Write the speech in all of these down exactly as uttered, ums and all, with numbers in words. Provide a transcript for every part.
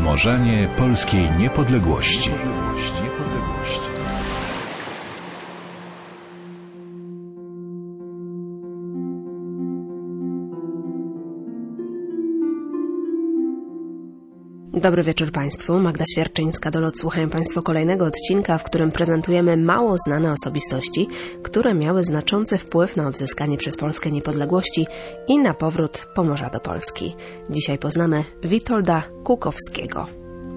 Wzmożenie polskiej niepodległości. Dobry wieczór Państwu. Magda Świerczyńska-Dolot. Słuchają Państwo kolejnego odcinka, w którym prezentujemy mało znane osobistości, które miały znaczący wpływ na odzyskanie przez Polskę niepodległości i na powrót Pomorza do Polski. Dzisiaj poznamy Witolda Kukowskiego.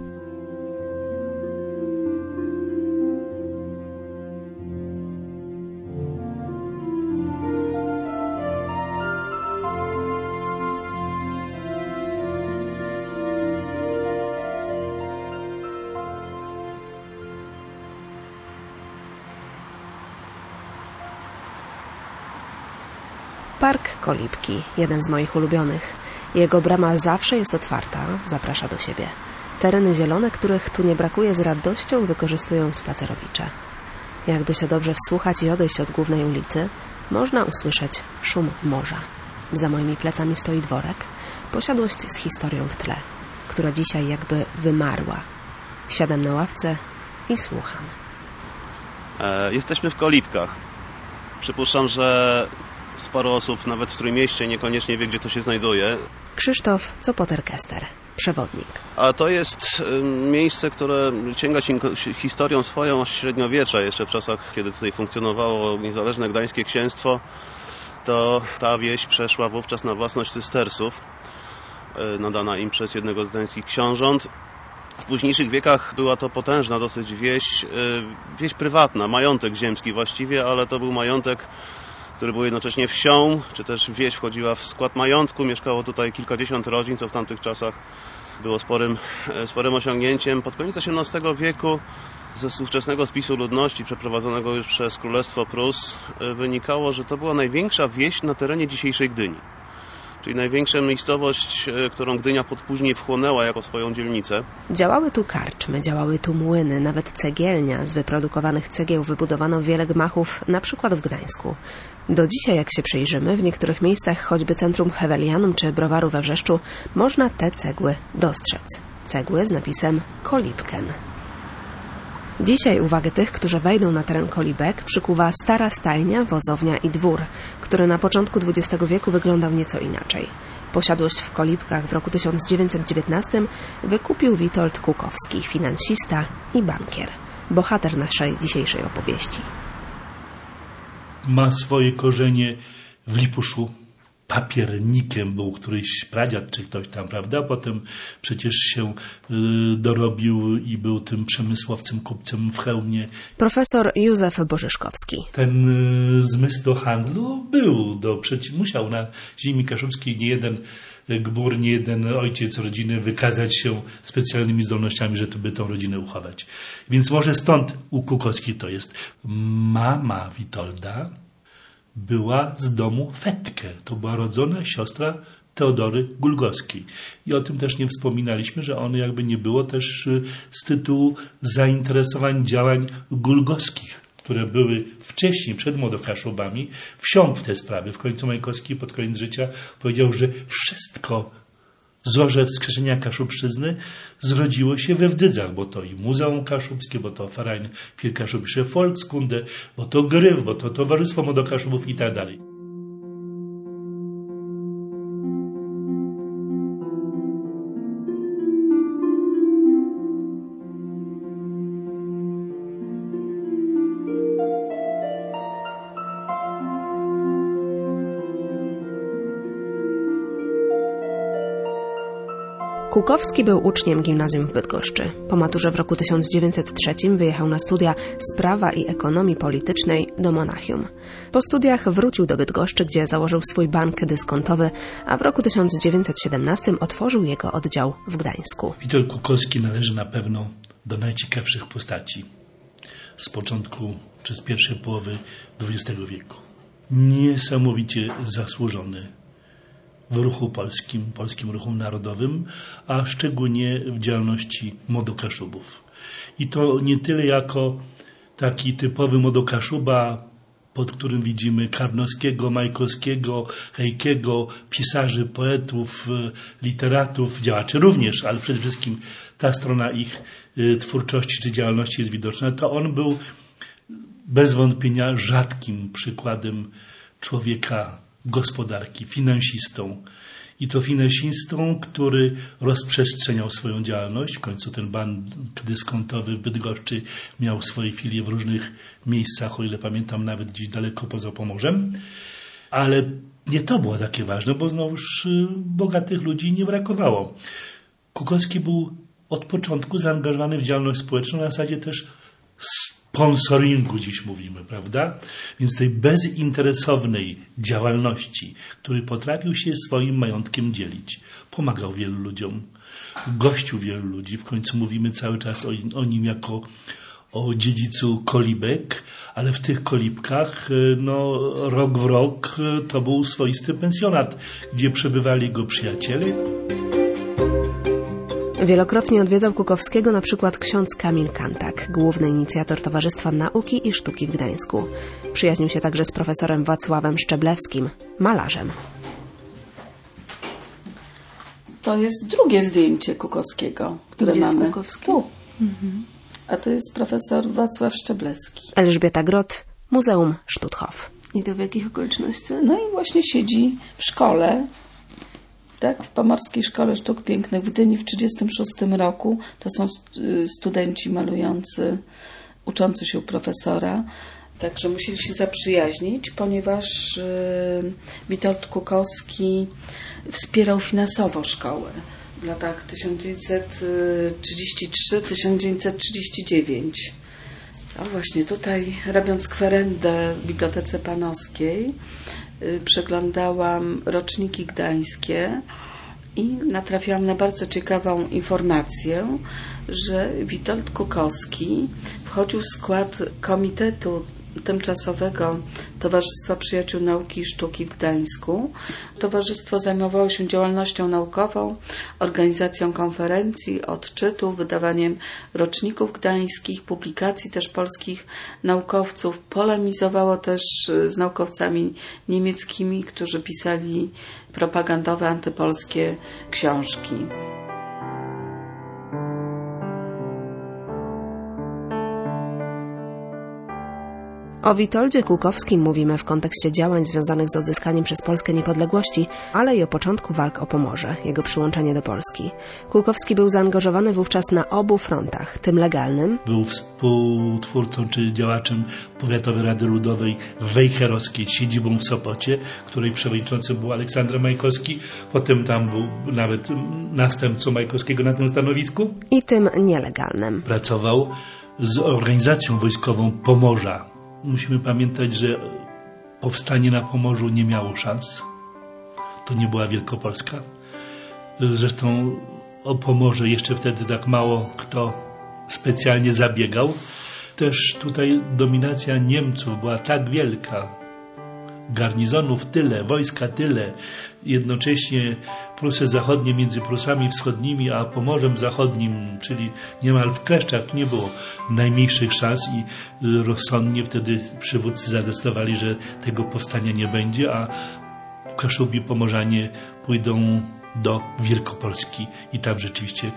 Park Kolibki, jeden z moich ulubionych. Jego brama zawsze jest otwarta, zaprasza do siebie. Tereny zielone, których tu nie brakuje, z radością wykorzystują spacerowicze. Jakby się dobrze wsłuchać i odejść od głównej ulicy, można usłyszeć szum morza. Za moimi plecami stoi dworek, posiadłość z historią w tle, która dzisiaj jakby wymarła. Siadam na ławce i słucham. E, jesteśmy w Kolibkach. Przypuszczam, że sporo osób, nawet w Trójmieście, niekoniecznie wie, gdzie to się znajduje. Krzysztof Zopoterkester, przewodnik. A to jest miejsce, które sięga historią swoją aż średniowiecza. Jeszcze w czasach, kiedy tutaj funkcjonowało niezależne Gdańskie Księstwo, to ta wieś przeszła wówczas na własność Cystersów, nadana im przez jednego z gdańskich książąt. W późniejszych wiekach była to potężna dosyć wieś, wieś prywatna, majątek ziemski właściwie, ale to był majątek, który był jednocześnie wsią, czy też wieś wchodziła w skład majątku. Mieszkało tutaj kilkadziesiąt rodzin, co w tamtych czasach było sporym, sporym osiągnięciem. Pod koniec osiemnastego wieku ze ówczesnego spisu ludności przeprowadzonego już przez Królestwo Prus wynikało, że to była największa wieś na terenie dzisiejszej Gdyni. Czyli największa miejscowość, którą Gdynia później wchłonęła jako swoją dzielnicę. Działały tu karczmy, działały tu młyny, nawet cegielnia. Z wyprodukowanych cegieł wybudowano wiele gmachów, na przykład w Gdańsku. Do dzisiaj, jak się przyjrzymy, w niektórych miejscach, choćby Centrum Hewelianum czy Browaru we Wrzeszczu, można te cegły dostrzec. Cegły z napisem Kolibken. Dzisiaj uwagę tych, którzy wejdą na teren Kolibek, przykuwa stara stajnia, wozownia i dwór, który na początku dwudziestego wieku wyglądał nieco inaczej. Posiadłość w Kolibkach w roku tysiąc dziewięćset dziewiętnastym wykupił Witold Kukowski, finansista i bankier, bohater naszej dzisiejszej opowieści. Ma swoje korzenie w Lipuszu. Papiernikiem był któryś pradziad czy ktoś tam, prawda? Potem przecież się y, dorobił i był tym przemysłowcem, kupcem w Chełmie. Profesor Józef Bożyszkowski. Ten y, zmysł do handlu był, do, przecież musiał na ziemi kaszubskiej nie jeden gbur, nie jeden ojciec rodziny wykazać się specjalnymi zdolnościami, że tu by tą rodzinę uchować. Więc może stąd u Kukowskiej to jest. Mama Witolda była z domu Fetke. To była rodzona siostra Teodory Gulgowskiej. I o tym też nie wspominaliśmy, że on jakby nie było też z tytułu zainteresowań działań gulgowskich, które były wcześniej, przed Młodokaszubami, wsiąkł w te sprawy. W końcu Majkowski pod koniec życia powiedział, że wszystko zorze wskrzeszenia Kaszubszczyzny zrodziło się we Wdzydzach, bo to i Muzeum Kaszubskie, bo to Verein für Kaszubische Volkskunde, bo to Gryf, bo to Towarzystwo Młodokaszubów i tak dalej. Kukowski był uczniem gimnazjum w Bydgoszczy. Po maturze w roku tysiąc dziewięćset trzecim wyjechał na studia z prawa i ekonomii politycznej do Monachium. Po studiach wrócił do Bydgoszczy, gdzie założył swój bank dyskontowy, a w roku tysiąc dziewięćset siedemnastym otworzył jego oddział w Gdańsku. Witold Kukowski należy na pewno do najciekawszych postaci z początku czy z pierwszej połowy dwudziestego wieku. Niesamowicie zasłużony w ruchu polskim, polskim ruchu narodowym, a szczególnie w działalności Młodokaszubów. I to nie tyle jako taki typowy Młodokaszuba pod którym widzimy Karnowskiego, Majkowskiego, Hejkiego, pisarzy, poetów, literatów, działaczy również, ale przede wszystkim ta strona ich twórczości czy działalności jest widoczna, to on był bez wątpienia rzadkim przykładem człowieka gospodarki, finansistą. I to finansistą, który rozprzestrzeniał swoją działalność. W końcu ten bank dyskontowy w Bydgoszczy miał swoje filie w różnych miejscach, o ile pamiętam, nawet gdzieś daleko poza Pomorzem. Ale nie to było takie ważne, bo znowuż bogatych ludzi nie brakowało. Kukowski był od początku zaangażowany w działalność społeczną, na zasadzie też sponsoringu dziś mówimy, prawda? Więc tej bezinteresownej działalności, który potrafił się swoim majątkiem dzielić. Pomagał wielu ludziom, gościł wielu ludzi. W końcu mówimy cały czas o, o nim jako o dziedzicu kolibek, ale w tych kolibkach no, rok w rok to był swoisty pensjonat, gdzie przebywali jego przyjaciele. Wielokrotnie odwiedzał Kukowskiego na przykład ksiądz Kamil Kantak, główny inicjator Towarzystwa Nauki i Sztuki w Gdańsku. Przyjaźnił się także z profesorem Wacławem Szczeblewskim, malarzem. To jest drugie zdjęcie Kukowskiego, które Gdzie mamy. Jest Kukowski? Tu. Mhm. A to jest profesor Wacław Szczeblewski. Elżbieta Grot, Muzeum Stutthof. I to w jakich okolicznościach? No i właśnie siedzi w szkole, tak, w Pomorskiej Szkole Sztuk Pięknych w Gdyni w tysiąc dziewięćset trzydziestym szóstym roku. To są studenci malujący, uczący się u profesora. Także musieli się zaprzyjaźnić, ponieważ Witold Kukowski wspierał finansowo szkołę w latach tysiąc dziewięćset trzydziesty trzeci do tysiąc dziewięćset trzydziestego dziewiątego. A właśnie tutaj, robiąc kwerendę w Bibliotece Panowskiej, przeglądałam roczniki gdańskie i natrafiłam na bardzo ciekawą informację, że Witold Kukowski wchodził w skład Komitetu Tymczasowego Towarzystwa Przyjaciół Nauki i Sztuki w Gdańsku. Towarzystwo zajmowało się działalnością naukową, organizacją konferencji, odczytów, wydawaniem roczników gdańskich, publikacji też polskich naukowców. Polemizowało też z naukowcami niemieckimi, którzy pisali propagandowe, antypolskie książki. O Witoldzie Kukowskim mówimy w kontekście działań związanych z odzyskaniem przez Polskę niepodległości, ale i o początku walk o Pomorze, jego przyłączenie do Polski. Kukowski był zaangażowany wówczas na obu frontach, tym legalnym. Był współtwórcą czy działaczem Powiatowej Rady Ludowej Wejherowskiej, siedzibą w Sopocie, której przewodniczącym był Aleksander Majkowski. Potem tam był nawet następcą Majkowskiego na tym stanowisku. I tym nielegalnym. Pracował z organizacją wojskową Pomorza. Musimy pamiętać, że powstanie na Pomorzu nie miało szans. To nie była Wielkopolska. Zresztą o Pomorze jeszcze wtedy tak mało kto specjalnie zabiegał. Też tutaj dominacja Niemców była tak wielka. Garnizonów tyle, wojska tyle. Jednocześnie Prusy Zachodnie między Prusami Wschodnimi a Pomorzem Zachodnim, czyli niemal w kleszczach, tu nie było najmniejszych szans i rozsądnie wtedy przywódcy zadecydowali, że tego powstania nie będzie, a Kaszubi Pomorzanie pójdą do Wielkopolski i tam rzeczywiście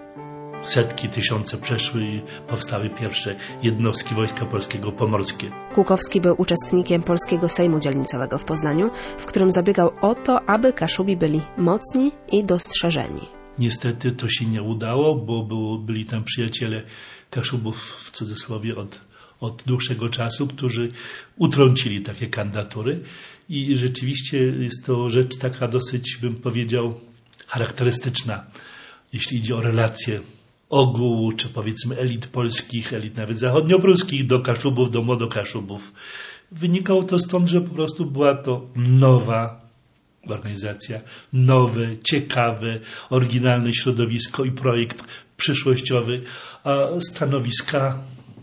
setki, tysiące przeszły i powstały pierwsze jednostki Wojska Polskiego Pomorskie. Kukowski był uczestnikiem Polskiego Sejmu Dzielnicowego w Poznaniu, w którym zabiegał o to, aby Kaszubi byli mocni i dostrzeżeni. Niestety to się nie udało, bo było, byli tam przyjaciele Kaszubów, w cudzysłowie, od, od dłuższego czasu, którzy utrącili takie kandydatury i rzeczywiście jest to rzecz taka dosyć, bym powiedział, charakterystyczna, jeśli idzie o relacje ogółu, czy powiedzmy elit polskich, elit nawet zachodniopruskich do Kaszubów, do młodokaszubów. Wynikało to stąd, że po prostu była to nowa organizacja, nowe, ciekawe, oryginalne środowisko i projekt przyszłościowy, a stanowiska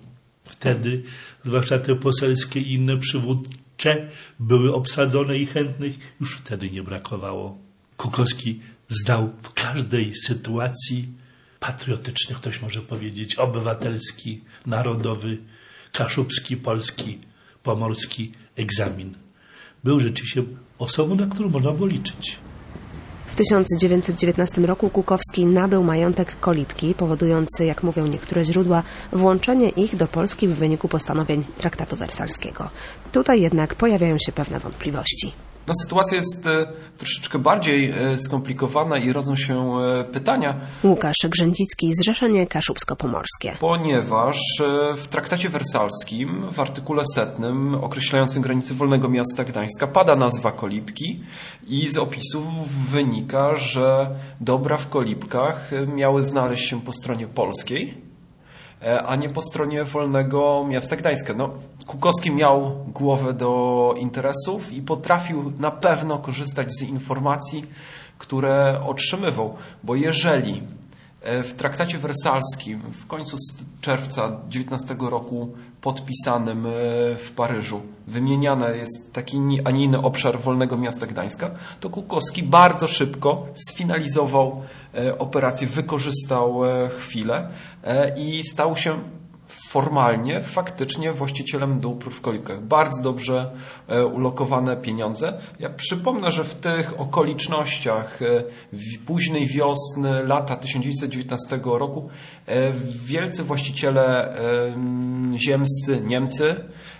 wtedy, zwłaszcza te poselskie i inne przywódcze, były obsadzone i chętnych już wtedy nie brakowało. Kukowski zdał w każdej sytuacji patriotyczny, ktoś może powiedzieć, obywatelski, narodowy, kaszubski, polski, pomorski egzamin. Był rzeczywiście osobą, na którą można było liczyć. W tysiąc dziewięćset dziewiętnastym roku Kukowski nabył majątek Kolibki, powodujący, jak mówią niektóre źródła, włączenie ich do Polski w wyniku postanowień traktatu wersalskiego. Tutaj jednak pojawiają się pewne wątpliwości. No, sytuacja jest e, troszeczkę bardziej e, skomplikowana i rodzą się e, pytania. Łukasz Grzędzicki, Zrzeszenie Kaszubsko-Pomorskie. Ponieważ e, w traktacie wersalskim w artykule setnym określającym granice Wolnego Miasta Gdańska pada nazwa Kolibki i z opisów wynika, że dobra w Kolibkach miały znaleźć się po stronie polskiej, a nie po stronie Wolnego Miasta Gdańska. No, Kukowski miał głowę do interesów i potrafił na pewno korzystać z informacji, które otrzymywał, bo jeżeli w traktacie wersalskim w końcu czerwca dziewiętnastego roku podpisanym w Paryżu wymieniany jest taki, a nie inny obszar Wolnego Miasta Gdańska, to Kukowski bardzo szybko sfinalizował operację, wykorzystał chwilę i stał się formalnie, faktycznie właścicielem dóbr w Kolibkach. Bardzo dobrze ulokowane pieniądze. Ja przypomnę, że w tych okolicznościach późnej wiosny, lata tysiąc dziewięćset dziewiętnastego roku wielcy właściciele ziemscy, Niemcy,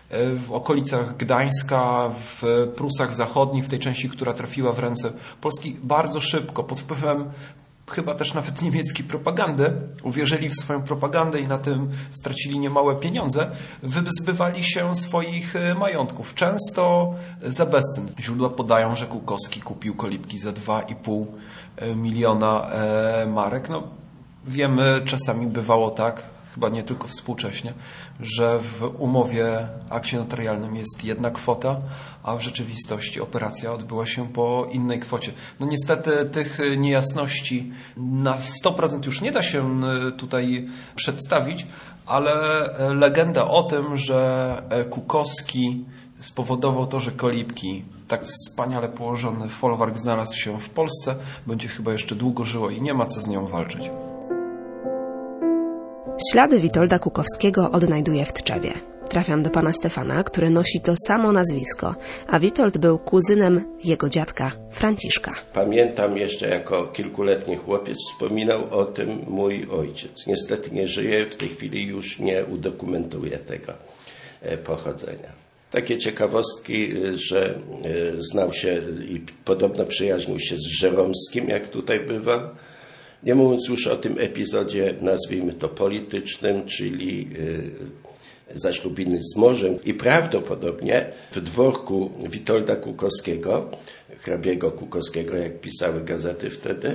w okolicach Gdańska, w Prusach Zachodnich, w tej części, która trafiła w ręce Polski, bardzo szybko, pod wpływem chyba też nawet niemieckiej propagandy, uwierzyli w swoją propagandę i na tym stracili niemałe pieniądze, wyzbywali się swoich majątków, często za bezcen. Źródła podają, że Kukowski kupił Kolibki za dwa i pół miliona marek. No, wiemy, czasami bywało tak, chyba nie tylko współcześnie, że w umowie, akcie notarialnym jest jedna kwota, a w rzeczywistości operacja odbyła się po innej kwocie. No niestety tych niejasności na sto procent już nie da się tutaj przedstawić, ale legenda o tym, że Kukowski spowodował to, że Kolibki, tak wspaniale położony folwark, znalazł się w Polsce, będzie chyba jeszcze długo żyło i nie ma co z nią walczyć. Ślady Witolda Kukowskiego odnajduję w Tczewie. Trafiam do pana Stefana, który nosi to samo nazwisko, a Witold był kuzynem jego dziadka Franciszka. Pamiętam jeszcze jako kilkuletni chłopiec, wspominał o tym mój ojciec. Niestety nie żyje, w tej chwili już nie udokumentuje tego pochodzenia. Takie ciekawostki, że znał się i podobno przyjaźnił się z Żeromskim, jak tutaj bywa. Nie mówiąc już o tym epizodzie, nazwijmy to politycznym, czyli zaślubiny z morzem. I prawdopodobnie w dworku Witolda Kukowskiego, hrabiego Kukowskiego, jak pisały gazety wtedy,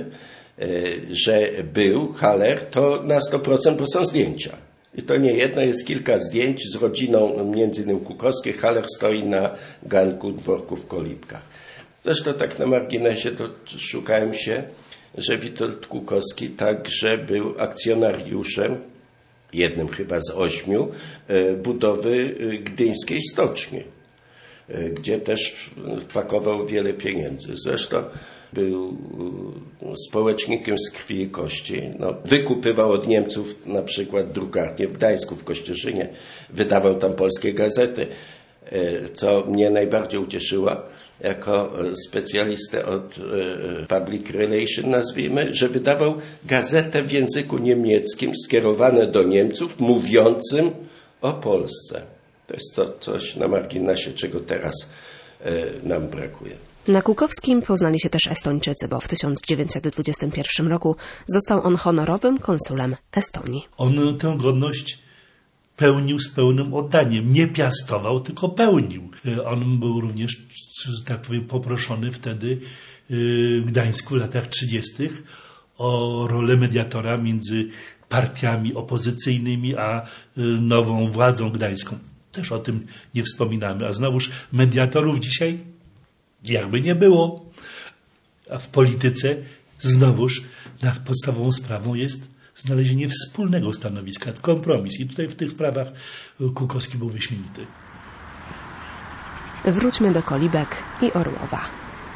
że był Haller, to na sto procent, bo są zdjęcia. I to nie jedno, jest kilka zdjęć z rodziną, między innymi Kukowskiej. Haller stoi na ganku dworku w Kolibkach. Zresztą tak na marginesie to szukałem się, że Witold Kukowski także był akcjonariuszem, jednym chyba z ośmiu, budowy gdyńskiej stoczni, gdzie też wpakował wiele pieniędzy. Zresztą był społecznikiem z krwi i kości. No, wykupywał od Niemców na przykład drukarnię w Gdańsku, w Kościerzynie. Wydawał tam polskie gazety, co mnie najbardziej ucieszyło jako specjalistę od public relation, nazwijmy, że wydawał gazetę w języku niemieckim skierowane do Niemców, mówiącym o Polsce. To jest to coś na marginesie, czego teraz nam brakuje. Na Kukowskim poznali się też Estończycy, bo w tysiąc dziewięćset dwudziestym pierwszym roku został on honorowym konsulem Estonii. On tę godność pełnił z pełnym oddaniem. Nie piastował, tylko pełnił. On był również, że tak powiem, poproszony wtedy w Gdańsku w latach trzydziestych o rolę mediatora między partiami opozycyjnymi a nową władzą gdańską. Też o tym nie wspominamy. A znowuż mediatorów dzisiaj jakby nie było. A w polityce znowuż nad podstawową sprawą jest znalezienie wspólnego stanowiska, kompromis. I tutaj w tych sprawach Kukowski był wyśmienity. Wróćmy do Kolibek i Orłowa.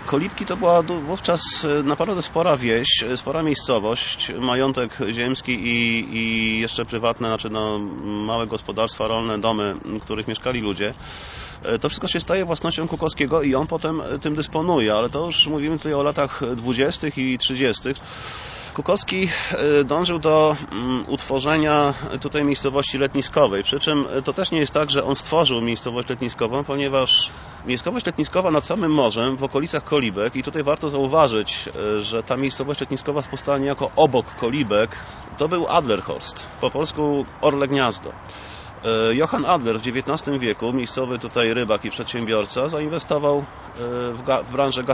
Kolibki to była wówczas naprawdę spora wieś, spora miejscowość, majątek ziemski i, i jeszcze prywatne, znaczy no, małe gospodarstwa rolne, domy, w których mieszkali ludzie. To wszystko się staje własnością Kukowskiego i on potem tym dysponuje, ale to już mówimy tutaj o latach dwudziestych i trzydziestych. Kukowski dążył do utworzenia tutaj miejscowości letniskowej, przy czym to też nie jest tak, że on stworzył miejscowość letniskową, ponieważ miejscowość letniskowa nad samym morzem, w okolicach Kolibek, i tutaj warto zauważyć, że ta miejscowość letniskowa powstała niejako obok Kolibek, to był Adlerhorst, po polsku Orle Gniazdo. Johann Adler w dziewiętnastym wieku, miejscowy tutaj rybak i przedsiębiorca, zainwestował w, ga- w branżę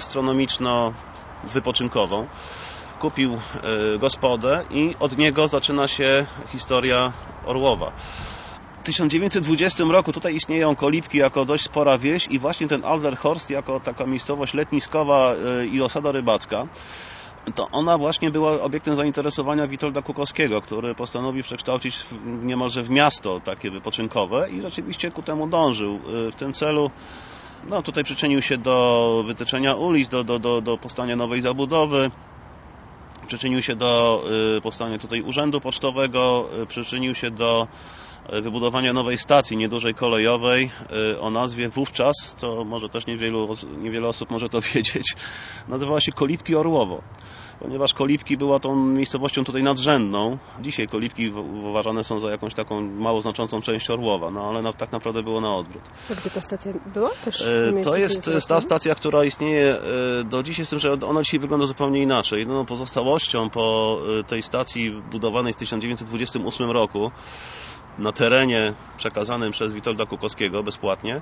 gastronomiczno-wypoczynkową. Kupił y, gospodę i od niego zaczyna się historia Orłowa. W tysiąc dziewięćset dwudziestym roku tutaj istnieją Kolibki jako dość spora wieś i właśnie ten Adlerhorst jako taka miejscowość letniskowa y, i osada rybacka, to ona właśnie była obiektem zainteresowania Witolda Kukowskiego, który postanowił przekształcić w, niemalże w miasto takie wypoczynkowe i rzeczywiście ku temu dążył. Y, w tym celu no, tutaj przyczynił się do wytyczenia ulic, do, do, do, do powstania nowej zabudowy. Przyczynił się do powstania tutaj urzędu pocztowego, przyczynił się do wybudowania nowej stacji niedużej kolejowej o nazwie wówczas, co może też niewielu, niewiele osób może to wiedzieć, nazywała się Kolibki Orłowo. Ponieważ Kolibki była tą miejscowością tutaj nadrzędną. Dzisiaj Kolibki uważane są za jakąś taką mało znaczącą część Orłowa, no ale na, tak naprawdę było na odwrót. A gdzie ta stacja była? Też to jest ta stacja, która istnieje do dzisiaj, z tym, że ona dzisiaj wygląda zupełnie inaczej. No, pozostałością po tej stacji budowanej w tysiąc dziewięćset dwudziestym ósmym roku na terenie przekazanym przez Witolda Kukowskiego bezpłatnie,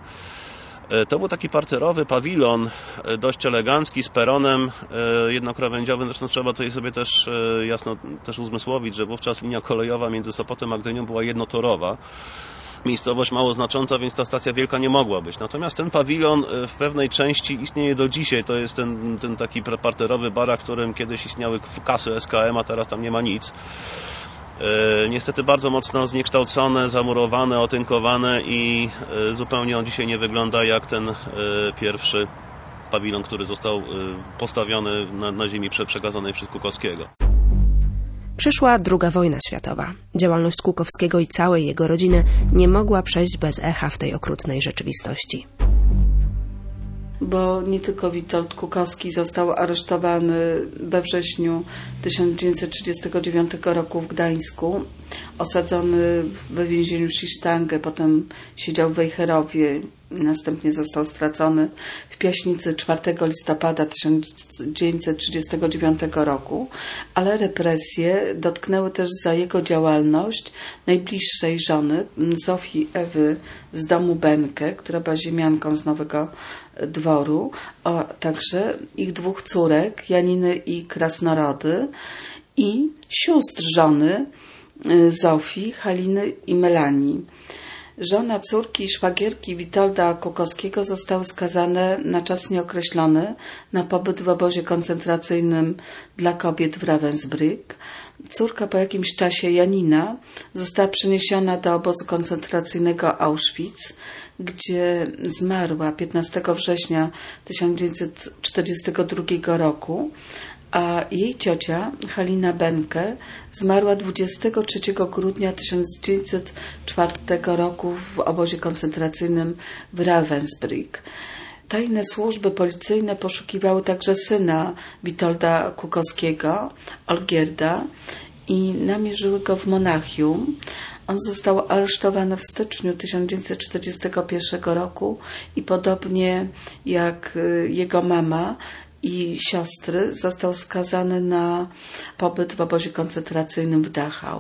to był taki parterowy pawilon, dość elegancki, z peronem jednokrawędziowym. Zresztą trzeba tutaj sobie też jasno też uzmysłowić, że wówczas linia kolejowa między Sopotem a Gdynią była jednotorowa. Miejscowość mało znacząca, więc ta stacja wielka nie mogła być. Natomiast ten pawilon w pewnej części istnieje do dzisiaj. To jest ten, ten taki parterowy barak, w którym kiedyś istniały kasy S K M, a teraz tam nie ma nic. Niestety bardzo mocno zniekształcone, zamurowane, otynkowane i zupełnie on dzisiaj nie wygląda jak ten pierwszy pawilon, który został postawiony na, na ziemi przekazanej przez Kukowskiego. Przyszła druga wojna światowa. Działalność Kukowskiego i całej jego rodziny nie mogła przejść bez echa w tej okrutnej rzeczywistości. Bo nie tylko Witold Kukowski został aresztowany we wrześniu tysiąc dziewięćset trzydziestego dziewiątego roku w Gdańsku, osadzony we więzieniu Szisztangę, potem siedział w Wejherowie, następnie został stracony w Piaśnicy czwartego listopada tysiąc dziewięćset trzydziestego dziewiątego roku, ale represje dotknęły też za jego działalność najbliższej żony, Zofii Ewy z domu Benkę, która była ziemianką z Nowego Dworu, a także ich dwóch córek, Janiny i Krasnorody, i sióstr żony Zofii, Haliny i Melanii. Żona córki i szwagierki Witolda Kukowskiego zostały skazane na czas nieokreślony na pobyt w obozie koncentracyjnym dla kobiet w Ravensbrück. Córka po jakimś czasie, Janina, została przeniesiona do obozu koncentracyjnego Auschwitz, gdzie zmarła piętnastego września tysiąc dziewięćset czterdziestego drugiego roku, a jej ciocia, Halina Benkę, zmarła dwudziestego trzeciego grudnia tysiąc dziewięćset czwartego roku w obozie koncentracyjnym w Ravensbrück. Tajne służby policyjne poszukiwały także syna Witolda Kukowskiego, Olgierda, i namierzyły go w Monachium. On został aresztowany w styczniu tysiąc dziewięćset czterdziestego pierwszego roku i podobnie jak jego mama i siostry został skazany na pobyt w obozie koncentracyjnym w Dachau.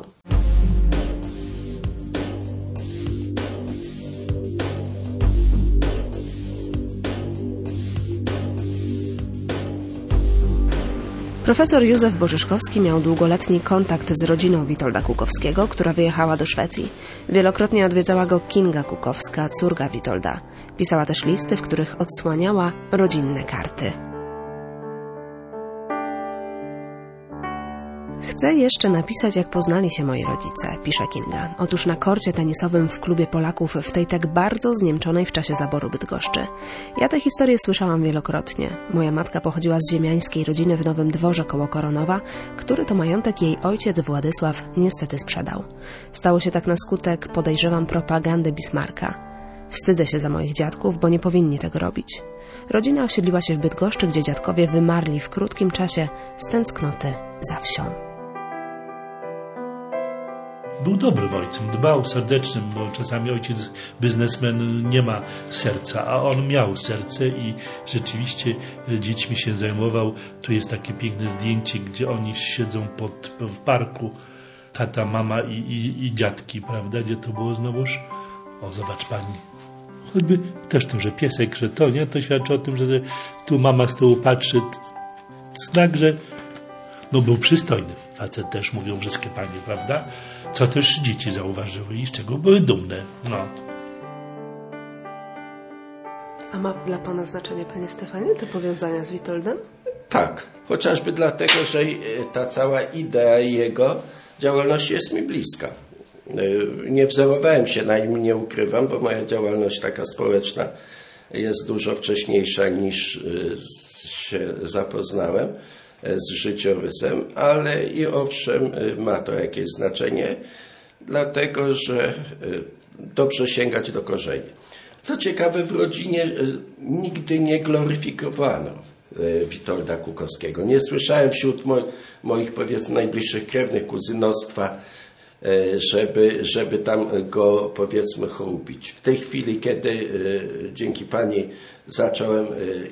Profesor Józef Borzyszkowski miał długoletni kontakt z rodziną Witolda Kukowskiego, która wyjechała do Szwecji. Wielokrotnie odwiedzała go Kinga Kukowska, córka Witolda. Pisała też listy, w których odsłaniała rodzinne karty. Chcę jeszcze napisać, jak poznali się moi rodzice, pisze Kinga. Otóż na korcie tenisowym w klubie Polaków w tej tak bardzo zniemczonej w czasie zaboru Bydgoszczy. Ja tę historię słyszałam wielokrotnie. Moja matka pochodziła z ziemiańskiej rodziny w Nowym Dworze koło Koronowa, który to majątek jej ojciec Władysław niestety sprzedał. Stało się tak na skutek, podejrzewam, propagandy Bismarcka. Wstydzę się za moich dziadków, bo nie powinni tego robić. Rodzina osiedliła się w Bydgoszczy, gdzie dziadkowie wymarli w krótkim czasie z tęsknoty za wsią. Był dobrym ojcem, dbał serdecznym, bo czasami ojciec biznesmen nie ma serca, a on miał serce i rzeczywiście dziećmi się zajmował. Tu jest takie piękne zdjęcie, gdzie oni siedzą pod, w parku, tata, mama i, i, i dziadki, prawda? Gdzie to było znowuż? O, zobacz pani. Choćby też to, że piesek, że to, nie? To świadczy o tym, że tu mama z tyłu patrzy. Znak, że no był przystojny. Facet też, mówią wszystkie panie, prawda? Co też dzieci zauważyły i z czego były dumne. No. A ma dla pana znaczenie, panie Stefanie, te powiązania z Witoldem? Tak, chociażby dlatego, że ta cała idea jego działalności jest mi bliska. Nie wzorowałem się na nim, nie ukrywam, bo moja działalność taka społeczna jest dużo wcześniejsza niż się zapoznałem z życiorysem, ale i owszem ma to jakieś znaczenie, dlatego że dobrze sięgać do korzeni. Co ciekawe, w rodzinie nigdy nie gloryfikowano Witolda Kukowskiego. Nie słyszałem wśród mo- moich, powiedzmy, najbliższych krewnych, kuzynostwa, żeby, żeby tam go, powiedzmy, chlubić. W tej chwili, kiedy dzięki pani zacząłem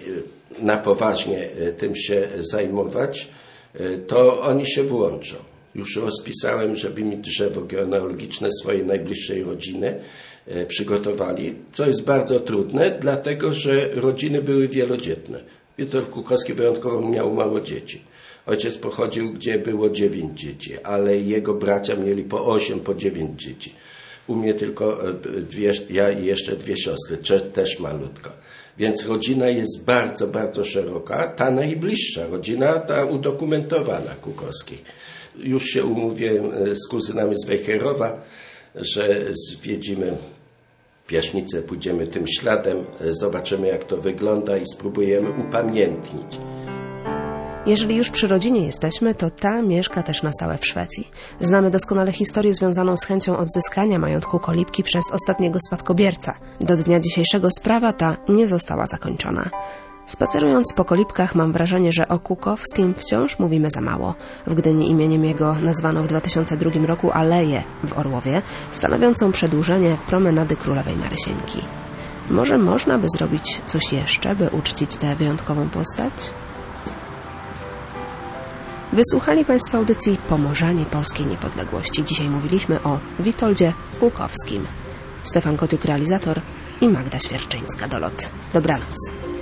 na poważnie tym się zajmować, to oni się włączą. Już rozpisałem, żeby mi drzewo genealogiczne swojej najbliższej rodziny przygotowali, co jest bardzo trudne, dlatego że rodziny były wielodzietne. Witold Kukowski wyjątkowo miał mało dzieci. Ojciec pochodził, gdzie było dziewięć dzieci, ale jego bracia mieli po osiem, po dziewięć dzieci. U mnie tylko dwie, ja i jeszcze dwie siostry, też malutko. Więc rodzina jest bardzo, bardzo szeroka. Ta najbliższa rodzina, ta udokumentowana Kukowskich. Już się umówiłem z kuzynami z Wejherowa, że zwiedzimy Piaśnicę, pójdziemy tym śladem, zobaczymy, jak to wygląda i spróbujemy upamiętnić. Jeżeli już przy rodzinie jesteśmy, to ta mieszka też na stałe w Szwecji. Znamy doskonale historię związaną z chęcią odzyskania majątku Kolibki przez ostatniego spadkobiercę. Do dnia dzisiejszego sprawa ta nie została zakończona. Spacerując po Kolibkach mam wrażenie, że o Kukowskim wciąż mówimy za mało. W Gdyni imieniem jego nazwano w dwa tysiące drugim roku Aleję w Orłowie, stanowiącą przedłużenie promenady Królowej Marysieńki. Może można by zrobić coś jeszcze, by uczcić tę wyjątkową postać? Wysłuchali Państwo audycji Pomorzanie Polskiej Niepodległości. Dzisiaj mówiliśmy o Witoldzie Kukowskim. Stefan Kotiuk, realizator, i Magda Świerczyńska, dolot. Dobranoc.